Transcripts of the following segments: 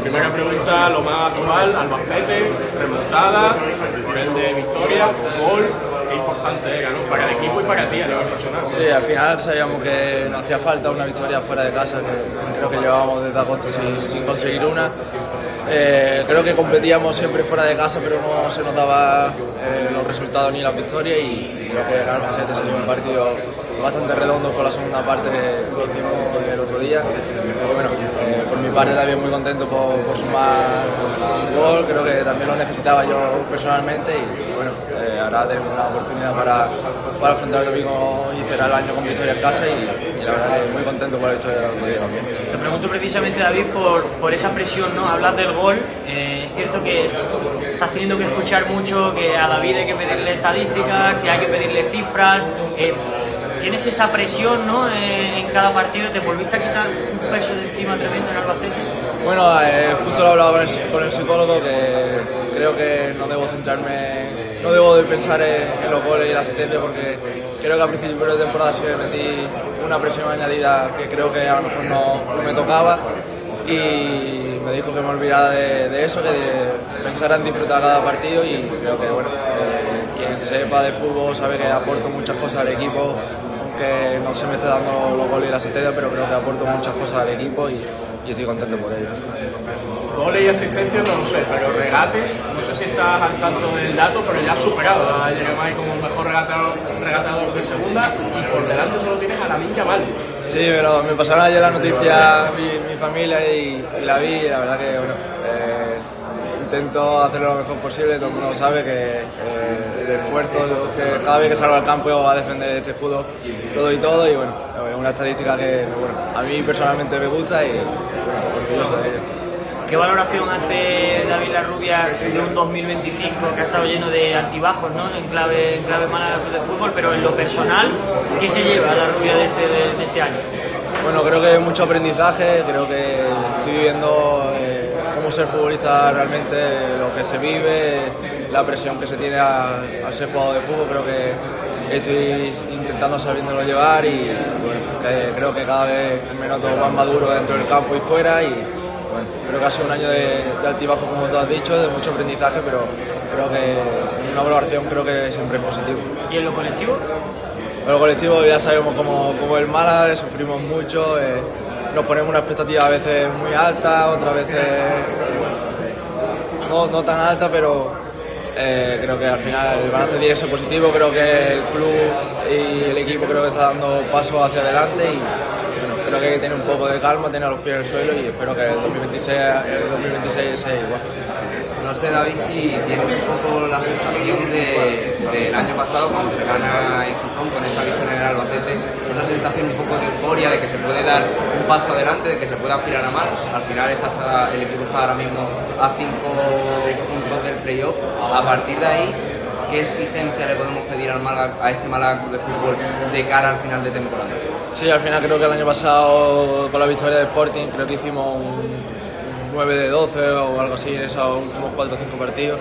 primera pregunta, lo más actual, Albacete, remontada, nivel de victoria, gol, qué importante era, ¿no? Para el equipo y para ti a nivel personal. Sí, al final sabíamos que nos hacía falta una victoria fuera de casa, que creo que llevábamos desde agosto sin conseguir una. Creo que competíamos siempre fuera de casa, pero no se nos daba los resultados ni las victorias, y creo que el Albacete sería un partido bastante redondo con la segunda parte que hicimos el otro día. Y bueno, por mi parte también muy contento por sumar un gol, creo que también lo necesitaba yo personalmente, y bueno, ahora tenemos una oportunidad para afrontar el domingo y cerrar el año con victoria en casa, y la verdad que muy contento por la victoria del otro día también. Te pregunto precisamente, David, por esa presión, ¿no? Hablas del gol, es cierto que estás teniendo que escuchar mucho que a David hay que pedirle estadísticas, que hay que pedirle cifras. ¿Tienes esa presión, ¿no? En cada partido? ¿Te volviste a quitar un peso de encima tremendo en Albacete? Bueno, justo lo he hablado con el psicólogo, que creo que no debo de pensar en los goles y la asistencia, porque creo que a principio de temporada sí me metí una presión añadida que creo que a lo mejor no me tocaba, y me dijo que me olvidara de eso, que pensara en disfrutar cada partido, y creo que bueno, quien sepa de fútbol sabe que aporto muchas cosas al equipo, aunque no se me esté dando los goles y la asistencia, pero creo que aporto muchas cosas al equipo, y estoy contento por ello. Goles y asistencias no lo sé, pero regates, no sé si estás al tanto del dato, pero ya has superado a Jeremai como el mejor regatador de segunda, y por delante solo tienes a Lamine Yamal. Sí, pero me pasaron ayer la noticia mi familia y la vi, y la verdad que bueno, intento hacerlo lo mejor posible. Todo el mundo sabe que el esfuerzo, que cada vez que salgo al campo a defender este escudo lo doy todo, y bueno, es una estadística que bueno, a mí personalmente me gusta, y bueno, orgulloso de ello. ¿Qué valoración hace David Larrubia de un 2025 que ha estado lleno de altibajos, ¿no? en clave mala de fútbol, pero en lo personal, ¿qué se lleva Larrubia de este año? Bueno, creo que mucho aprendizaje, creo que estoy viviendo cómo ser futbolista realmente, lo que se vive, la presión que se tiene a ser jugador de fútbol. Creo que estoy intentando sabiéndolo llevar, y bueno, creo que cada vez me noto más maduro dentro del campo y fuera, y bueno, creo que ha sido un año de altibajo, como tú has dicho, de mucho aprendizaje, pero creo que en una valoración creo que siempre es positivo. ¿Y en lo colectivo? En lo colectivo ya sabemos cómo es el Málaga, sufrimos mucho, nos ponemos una expectativa a veces muy alta, otras veces no tan alta, pero creo que al final el balance tiene que ser positivo. Creo que el club y el equipo creo que está dando pasos hacia adelante, y bueno, creo que hay que tener un poco de calma, tener los pies en el suelo, y espero que el 2026 sea igual. No sé, David, si tienes un poco la sensación del año pasado, cuando se gana en Gijón con esta victoria en el Albacete, esa sensación un poco de euforia, de que se puede dar un paso adelante, de que se puede aspirar a más. Al final el equipo está ahora mismo a 5 puntos del playoff. A partir de ahí, ¿qué exigencia le podemos pedir a este Málaga Club de Fútbol de cara al final de temporada? Sí, al final creo que el año pasado, con la victoria de Sporting, creo que hicimos un 9 de 12 o algo así en esos últimos 4 o 5 partidos,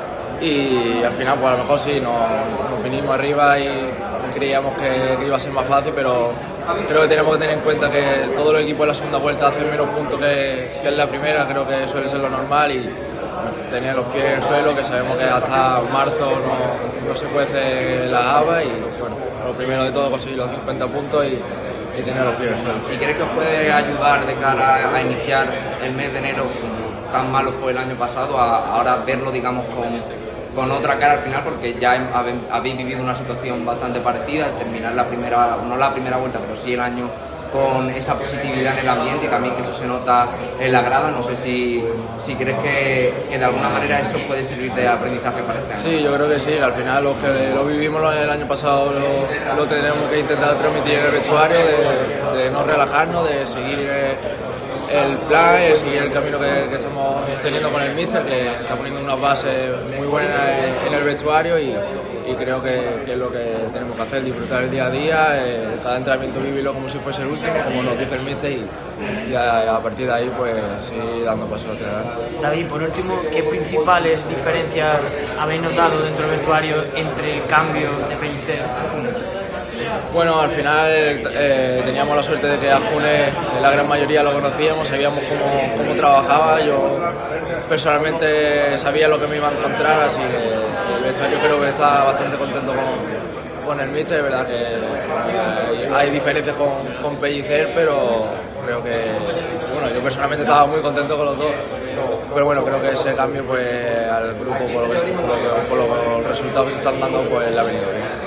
y al final pues a lo mejor sí nos vinimos arriba y creíamos que iba a ser más fácil, pero creo que tenemos que tener en cuenta que todos los equipos en la segunda vuelta hacen menos puntos que en la primera. Creo que suele ser lo normal, y bueno, tener los pies en el suelo, que sabemos que hasta marzo no se cuece la haba, y bueno, lo primero de todo conseguir los 50 puntos y tener los pies en el suelo. ¿Y crees que os puede ayudar de cara a iniciar el mes de enero, tan malo fue el año pasado, a ahora verlo, digamos, con otra cara al final, porque ya habéis vivido una situación bastante parecida, terminar no la primera vuelta, pero sí el año con esa positividad en el ambiente, y también que eso se nota en la grada? No sé si crees que de alguna manera eso puede servir de aprendizaje para este año. Sí, yo creo que sí, al final los que lo vivimos el año pasado lo tenemos que intentar transmitir en el vestuario, de no relajarnos, de seguir el plan, seguir el camino que estamos teniendo con el míster, que está poniendo unas bases muy buenas en el vestuario, y creo que es lo que tenemos que hacer, disfrutar el día a día, cada entrenamiento vivirlo como si fuese el último, como nos dice el míster, y a partir de ahí pues seguir dando pasos hacia adelante. David, por último, ¿qué principales diferencias habéis notado dentro del vestuario entre el cambio de Pellicer a Funes? Bueno, al final teníamos la suerte de que a Funes la gran mayoría lo conocíamos, sabíamos cómo trabajaba. Yo personalmente sabía lo que me iba a encontrar, así que el vestuario creo que está bastante contento con el míster. Es verdad que hay diferencias con Pellicer, pero creo que bueno, yo personalmente estaba muy contento con los dos. Pero bueno, creo que ese cambio pues al grupo por los resultados que se están dando pues le ha venido bien.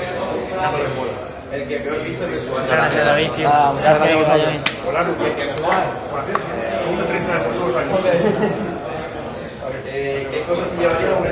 Muchas gracias, David, tío. Muchas gracias a vosotros. ¿Qué cosas te llevarían